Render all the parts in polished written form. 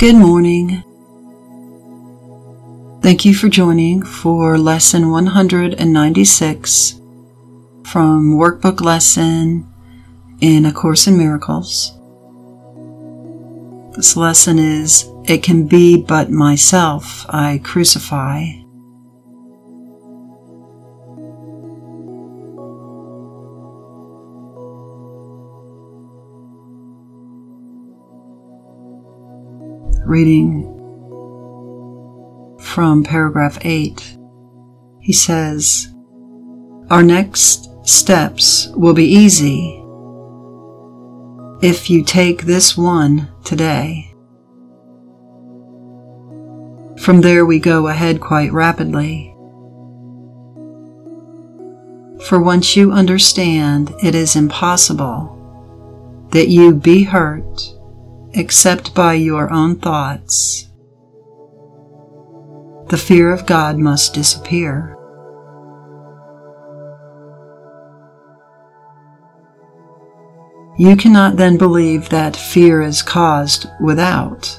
Good morning. Thank you for joining for Lesson 196 from Workbook Lesson in A Course in Miracles. This lesson is, It Can Be But Myself I Crucify. Reading from paragraph 8, he says, Our next steps will be easy if you take this one today. From there we go ahead quite rapidly. For once you understand it is impossible that you be hurt except by your own thoughts, the fear of God must disappear. You cannot then believe that fear is caused without.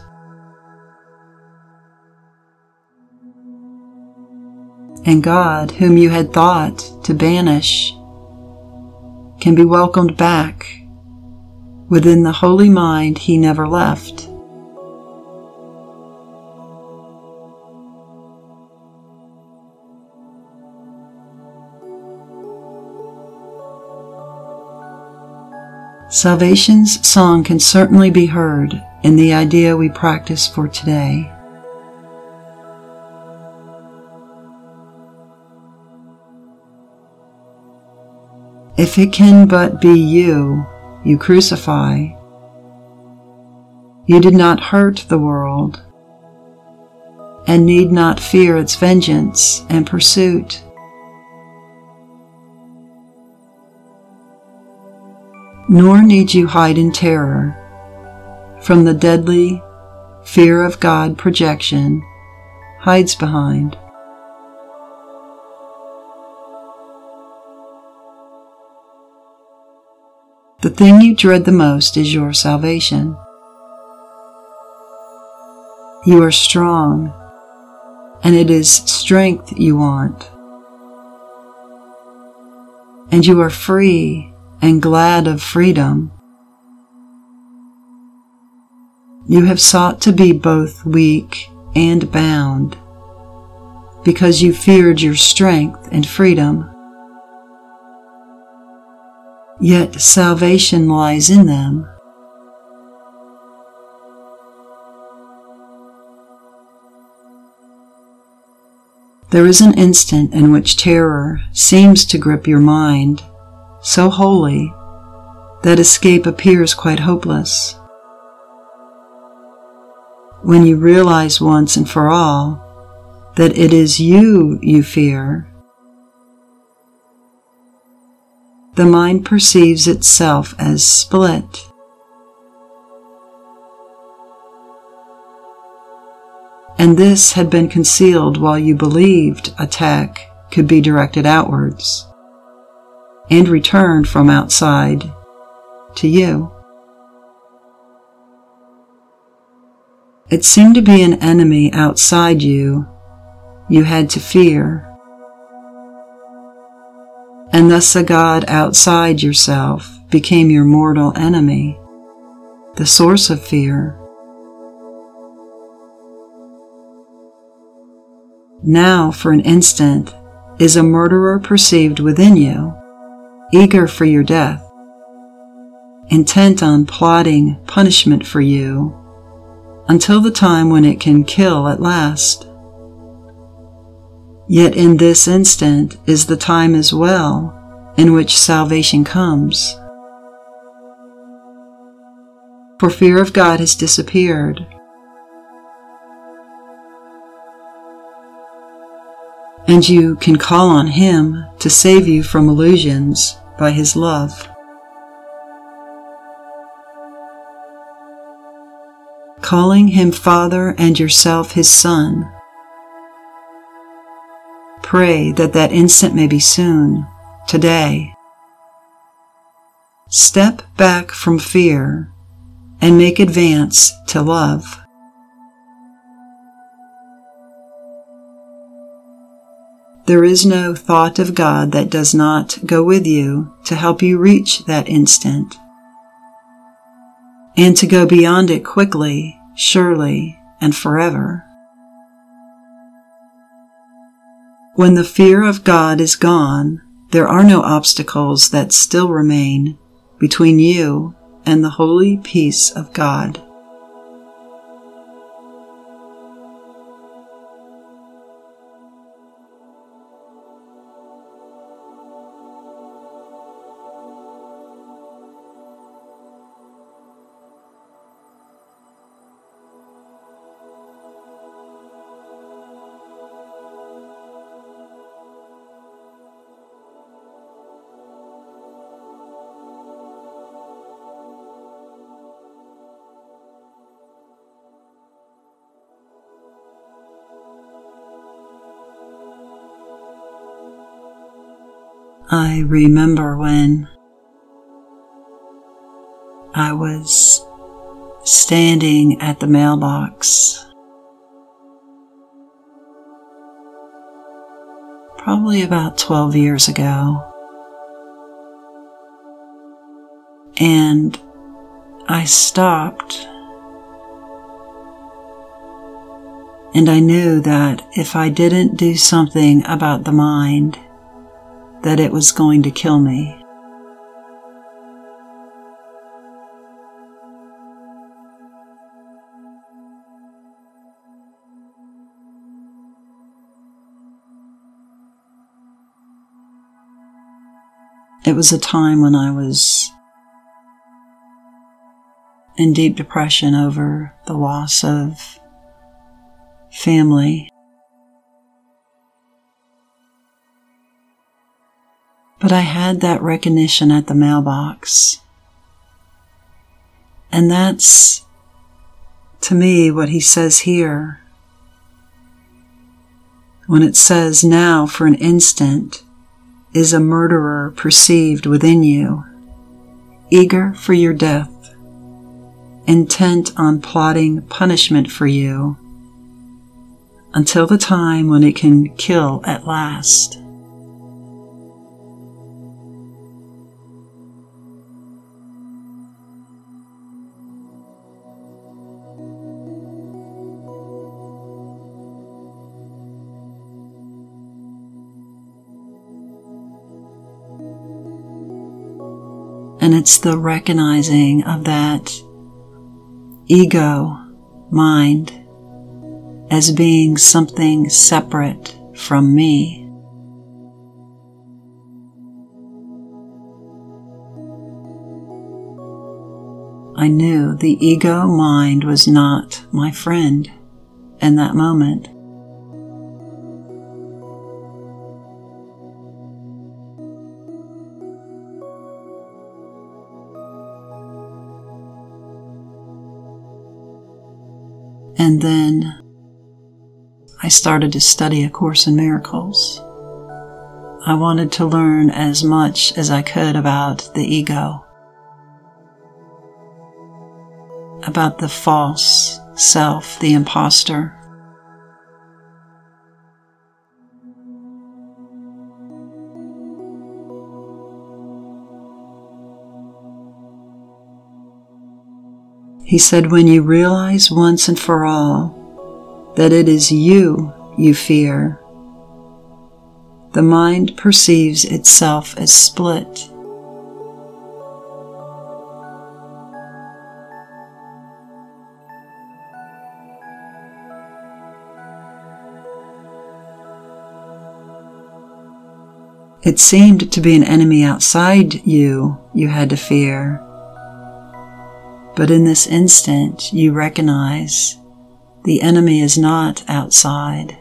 And God, whom you had thought to banish, can be welcomed back within the holy mind He never left. Salvation's song can certainly be heard in the idea we practice for today. If it can but be you crucify, you did not hurt the world and need not fear its vengeance and pursuit. Nor need you hide in terror from the deadly fear of God projection hides behind. The thing you dread the most is your salvation. You are strong, and it is strength you want. And you are free and glad of freedom. You have sought to be both weak and bound, because you feared your strength and freedom. Yet salvation lies in them. There is an instant in which terror seems to grip your mind, so wholly that escape appears quite hopeless. When you realize once and for all that it is you fear, the mind perceives itself as split. And this had been concealed while you believed attack could be directed outwards and returned from outside to you. It seemed to be an enemy outside you had to fear, and thus a God outside yourself became your mortal enemy, the source of fear. Now, for an instant, is a murderer perceived within you, eager for your death, intent on plotting punishment for you, until the time when it can kill at last. Yet in this instant is the time as well in which salvation comes. For fear of God has disappeared, and you can call on Him to save you from illusions by His love. Calling Him Father and yourself His Son, pray that instant may be soon, today. Step back from fear and make advance to love. There is no thought of God that does not go with you to help you reach that instant, and to go beyond it quickly, surely, and forever. When the fear of God is gone, there are no obstacles that still remain between you and the holy peace of God. I remember when I was standing at the mailbox, probably about 12 years ago, and I stopped, and I knew that if I didn't do something about the mind, that it was going to kill me. It was a time when I was in deep depression over the loss of family. But I had that recognition at the mailbox. And that's, to me, what he says here. When it says, "Now for an instant is a murderer perceived within you, eager for your death, intent on plotting punishment for you, until the time when it can kill at last." And it's the recognizing of that ego mind as being something separate from me. I knew the ego mind was not my friend in that moment. And then I started to study A Course in Miracles. I wanted to learn as much as I could about the ego, about the false self, the imposter. He said, when you realize once and for all that it is you fear, the mind perceives itself as split. It seemed to be an enemy outside you had to fear. But in this instant, you recognize the enemy is not outside.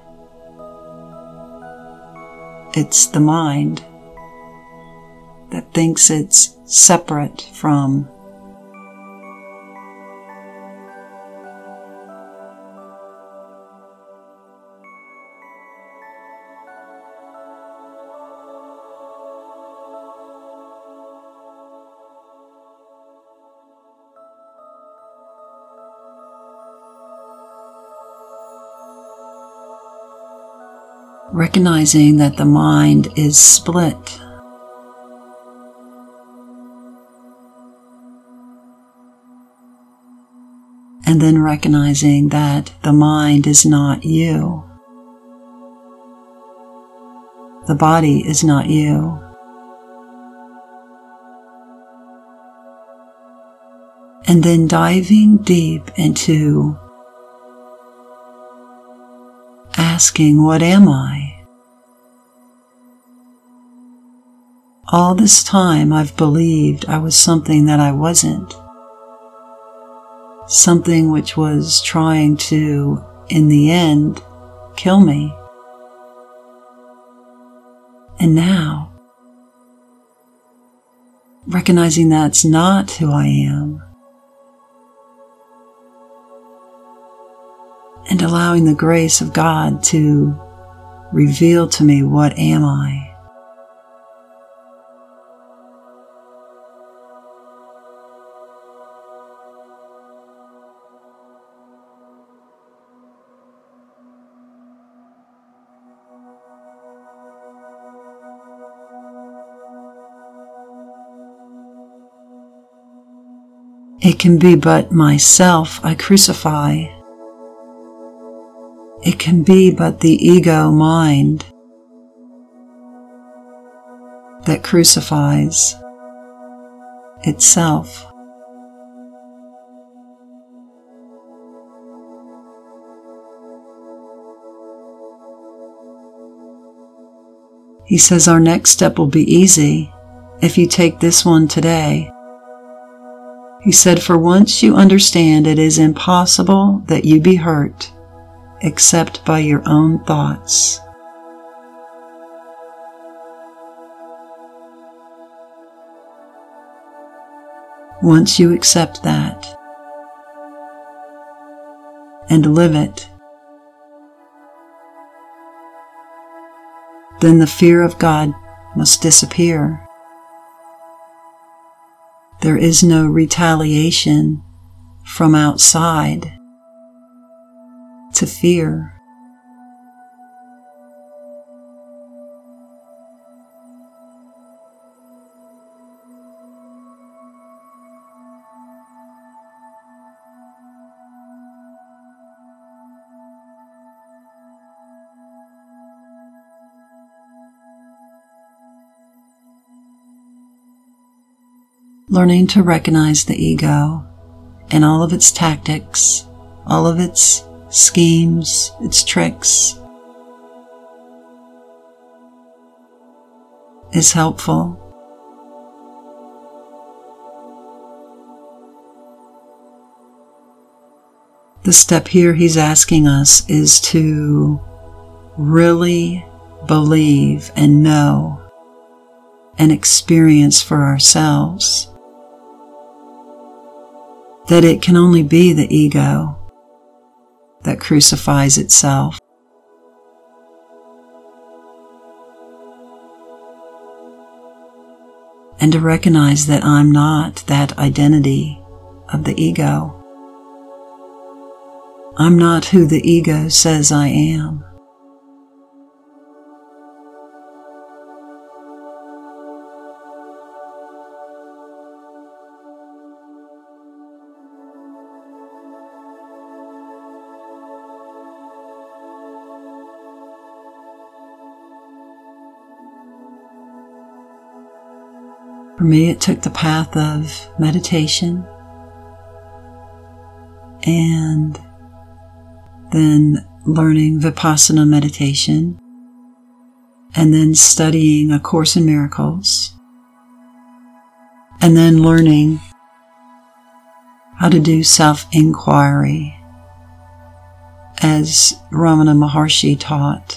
It's the mind that thinks it's separate from. recognizing that the mind is split. And then recognizing that the mind is not you. The body is not you. And then diving deep into asking, what am I? All this time I've believed I was something that I wasn't. Something which was trying to, in the end, kill me. And now, recognizing that's not who I am, and allowing the grace of God to reveal to me, what am I? It can be but myself I crucify. It can be but the ego mind that crucifies itself. He says our next step will be easy if you take this one today. He said, for once you understand it is impossible that you be hurt except by your own thoughts. Once you accept that and live it, then the fear of God must disappear. There is no retaliation from outside to fear. Learning to recognize the ego and all of its tactics, all of its schemes, its tricks, is helpful. The step here he's asking us is to really believe and know and experience for ourselves that it can only be the ego that crucifies itself. And to recognize that I'm not that identity of the ego. I'm not who the ego says I am. For me, it took the path of meditation and then learning Vipassana meditation and then studying A Course in Miracles and then learning how to do self-inquiry as Ramana Maharshi taught.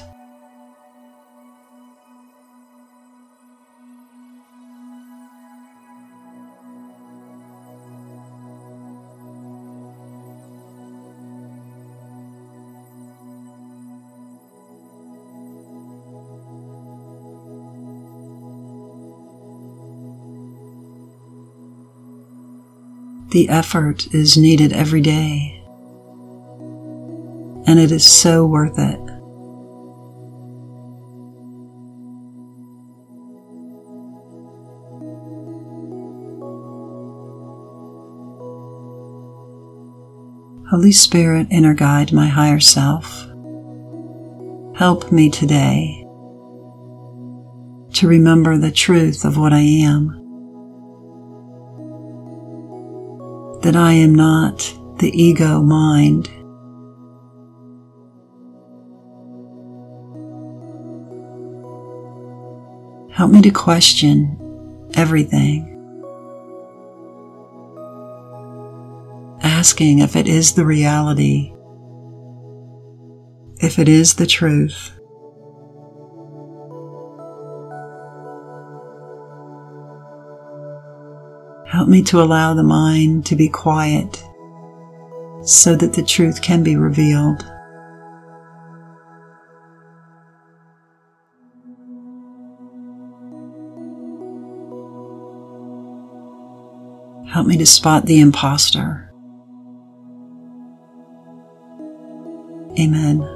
The effort is needed every day, and it is so worth it. Holy Spirit, inner guide, my higher self, help me today to remember the truth of what I am, that I am not the ego mind, help me to question everything, asking if it is the reality, if it is the truth. Help me to allow the mind to be quiet so that the truth can be revealed. Help me to spot the imposter. Amen.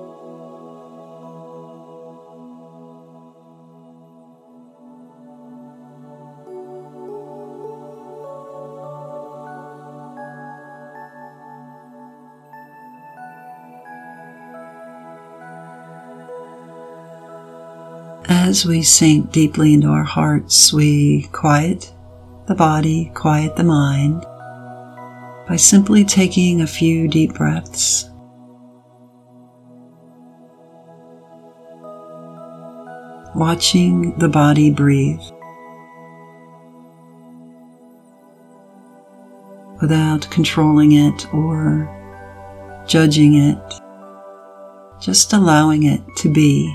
As we sink deeply into our hearts, we quiet the body, quiet the mind by simply taking a few deep breaths. Watching the body breathe without controlling it or judging it, just allowing it to be.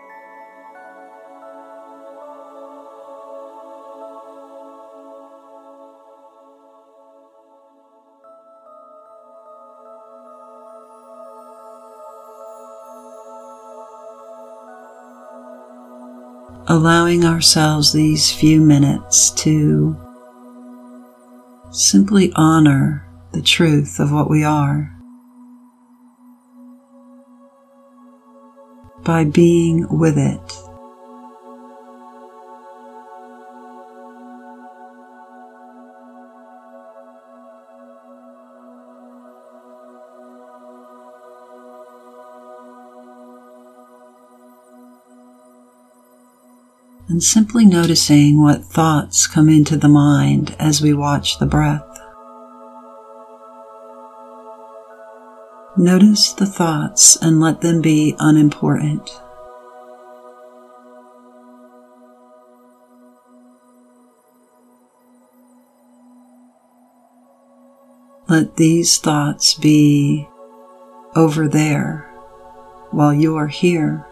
Allowing ourselves these few minutes to simply honor the truth of what we are by being with it. And simply noticing what thoughts come into the mind as we watch the breath. Notice the thoughts and let them be unimportant. Let these thoughts be over there while you are here.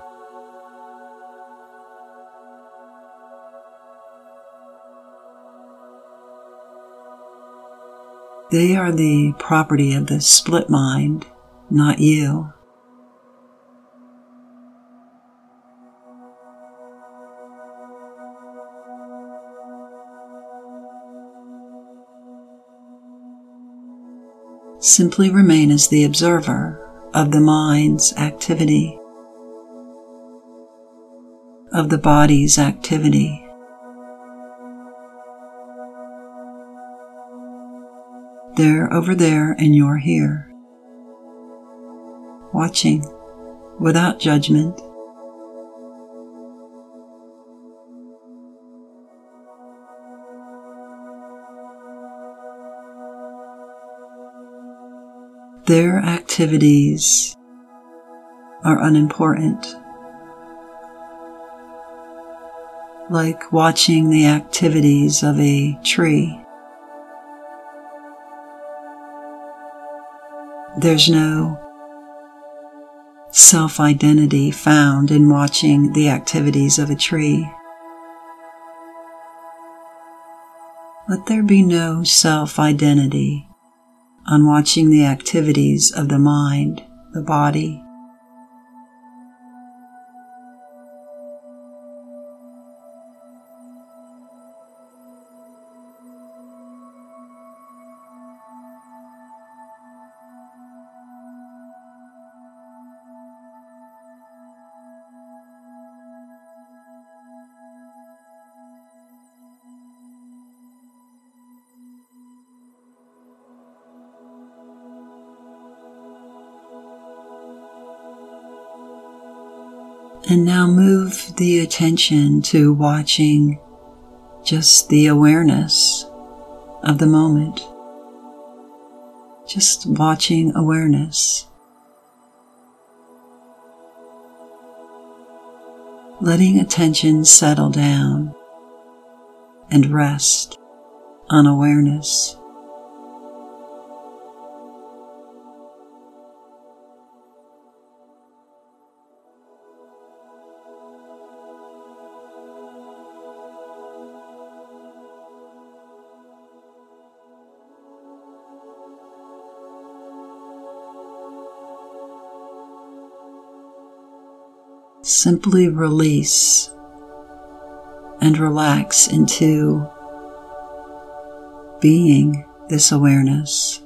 They are the property of the split mind, not you. Simply remain as the observer of the mind's activity, of the body's activity. They're over there and you're here, watching without judgment. Their activities are unimportant, like watching the activities of a tree. There's no self-identity found in watching the activities of a tree. Let there be no self-identity on watching the activities of the mind, the body. And now move the attention to watching just the awareness of the moment. Just watching awareness. Letting attention settle down and rest on awareness. Simply release and relax into being this awareness.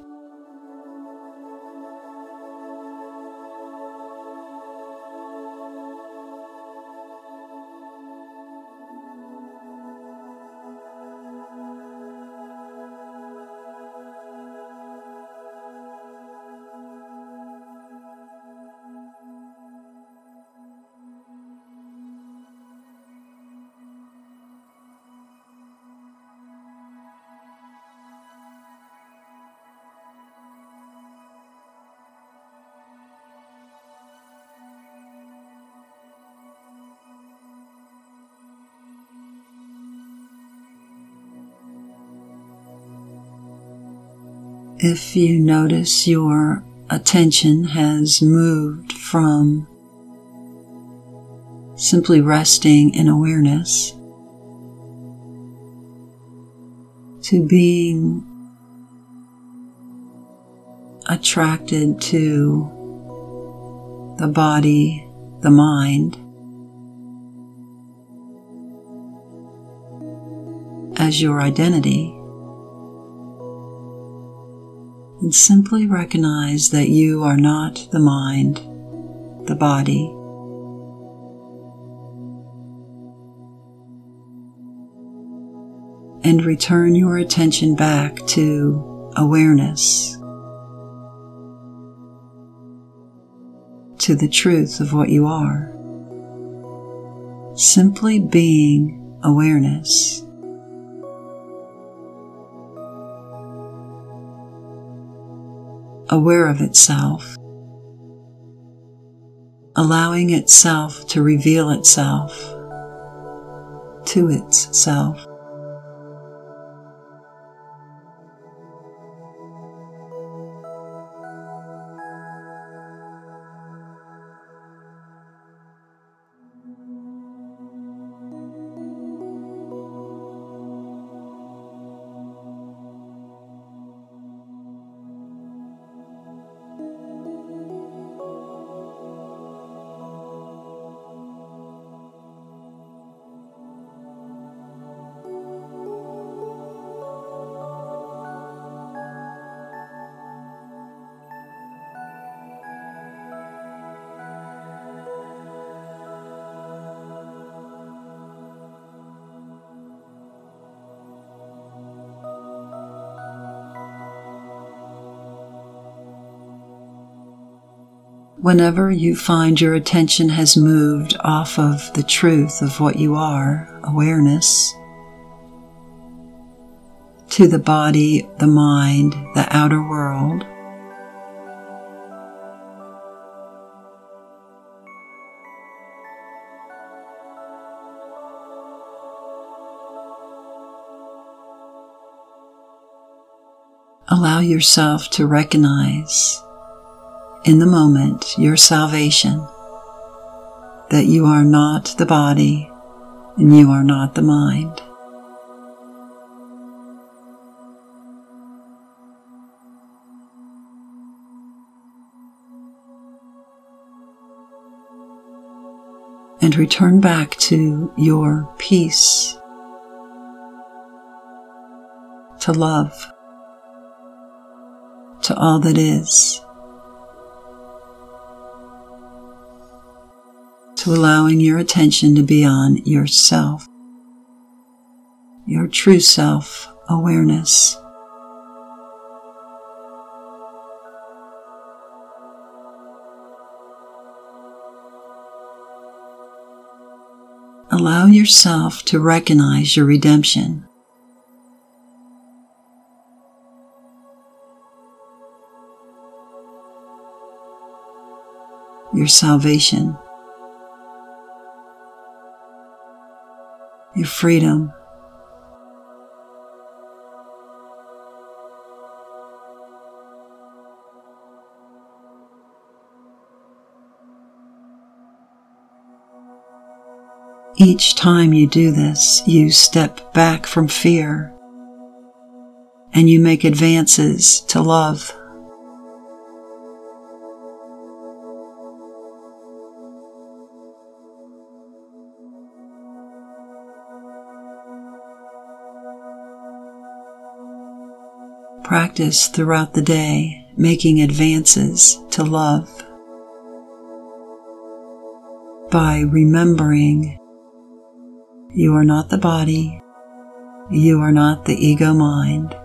If you notice your attention has moved from simply resting in awareness to being attracted to the body, the mind, as your identity, and simply recognize that you are not the mind, the body, and return your attention back to awareness, to the truth of what you are. Simply being awareness. Aware of itself, allowing itself to reveal itself to itself. Whenever you find your attention has moved off of the truth of what you are, awareness, to the body, the mind, the outer world, allow yourself to recognize in the moment your salvation, that you are not the body and you are not the mind. And return back to your peace, to love, to all that is, to allowing your attention to be on yourself, your true self awareness. Allow yourself to recognize your redemption. Your salvation, your freedom, each time you do this, you step back from fear and you make advances to love. Practice throughout the day, making advances to love by remembering you are not the body, you are not the ego mind,